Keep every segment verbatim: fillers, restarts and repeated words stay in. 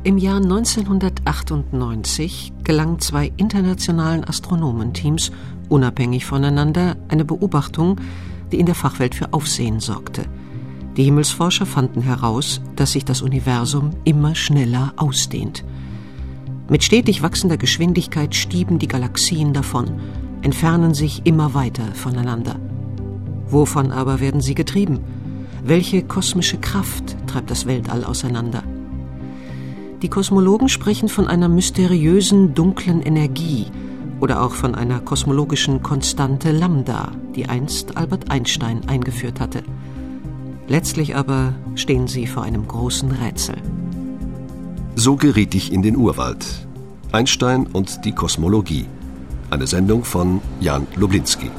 Im Jahr neunzehnhundertachtundneunzig gelang zwei internationalen Astronomenteams unabhängig voneinander eine Beobachtung, die in der Fachwelt für Aufsehen sorgte. Die Himmelsforscher fanden heraus, dass sich das Universum immer schneller ausdehnt. Mit stetig wachsender Geschwindigkeit stieben die Galaxien davon, entfernen sich immer weiter voneinander. Wovon aber werden sie getrieben? Welche kosmische Kraft treibt das Weltall auseinander? Die Kosmologen sprechen von einer mysteriösen, dunklen Energie oder auch von einer kosmologischen Konstante Lambda, die einst Albert Einstein eingeführt hatte. Letztlich aber stehen sie vor einem großen Rätsel. So geriet ich in den Urwald. Einstein und die Kosmologie. Eine Sendung von Jan Lublinski.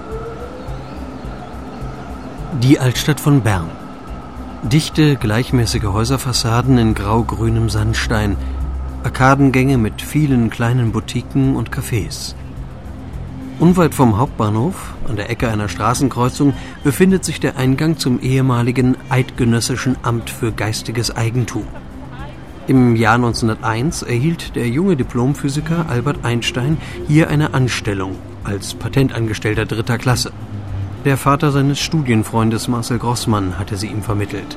Die Altstadt von Bern. Dichte, gleichmäßige Häuserfassaden in grau-grünem Sandstein, Arkadengänge mit vielen kleinen Boutiquen und Cafés. Unweit vom Hauptbahnhof, an der Ecke einer Straßenkreuzung, befindet sich der Eingang zum ehemaligen Eidgenössischen Amt für geistiges Eigentum. Im Jahr neunzehnhunderteins erhielt der junge Diplomphysiker Albert Einstein hier eine Anstellung als Patentangestellter dritter Klasse. Der Vater seines Studienfreundes Marcel Grossmann hatte sie ihm vermittelt.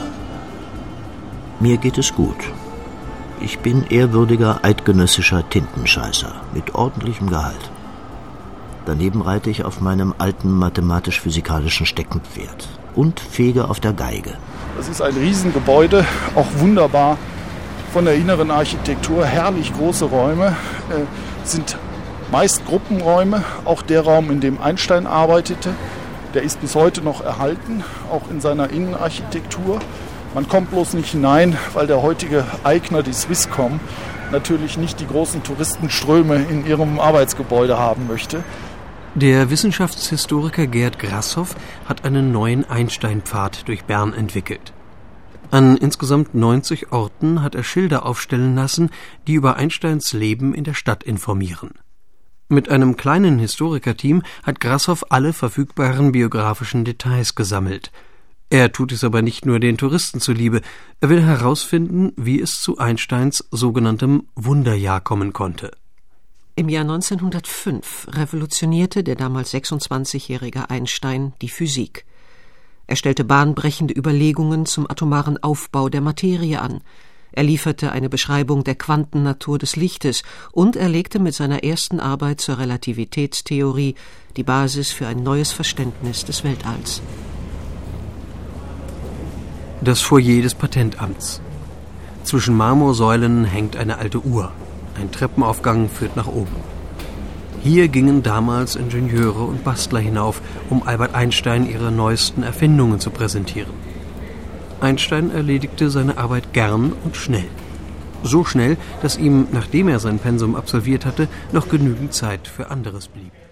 Mir geht es gut. Ich bin ehrwürdiger eidgenössischer Tintenscheißer mit ordentlichem Gehalt. Daneben reite ich auf meinem alten mathematisch-physikalischen Steckenpferd und fege auf der Geige. Das ist ein Riesengebäude, auch wunderbar von der inneren Architektur, herrlich große Räume, äh, sind meist Gruppenräume, auch der Raum, in dem Einstein arbeitete, der ist bis heute noch erhalten, auch in seiner Innenarchitektur. Man kommt bloß nicht hinein, weil der heutige Eigner, die Swisscom, natürlich nicht die großen Touristenströme in ihrem Arbeitsgebäude haben möchte. Der Wissenschaftshistoriker Gerd Grasshoff hat einen neuen Einstein-Pfad durch Bern entwickelt. An insgesamt neunzig Orten hat er Schilder aufstellen lassen, die über Einsteins Leben in der Stadt informieren. Mit einem kleinen Historikerteam hat Grasshoff alle verfügbaren biografischen Details gesammelt. Er tut es aber nicht nur den Touristen zuliebe, er will herausfinden, wie es zu Einsteins sogenanntem Wunderjahr kommen konnte. Im Jahr neunzehnhundertfünf revolutionierte der damals sechsundzwanzigjährige Einstein die Physik. Er stellte bahnbrechende Überlegungen zum atomaren Aufbau der Materie an. Er lieferte eine Beschreibung der Quantennatur des Lichtes und er legte mit seiner ersten Arbeit zur Relativitätstheorie die Basis für ein neues Verständnis des Weltalls. Das Foyer des Patentamts. Zwischen Marmorsäulen hängt eine alte Uhr. Ein Treppenaufgang führt nach oben. Hier gingen damals Ingenieure und Bastler hinauf, um Albert Einstein ihre neuesten Erfindungen zu präsentieren. Einstein erledigte seine Arbeit gern und schnell. So schnell, dass ihm, nachdem er sein Pensum absolviert hatte, noch genügend Zeit für anderes blieb.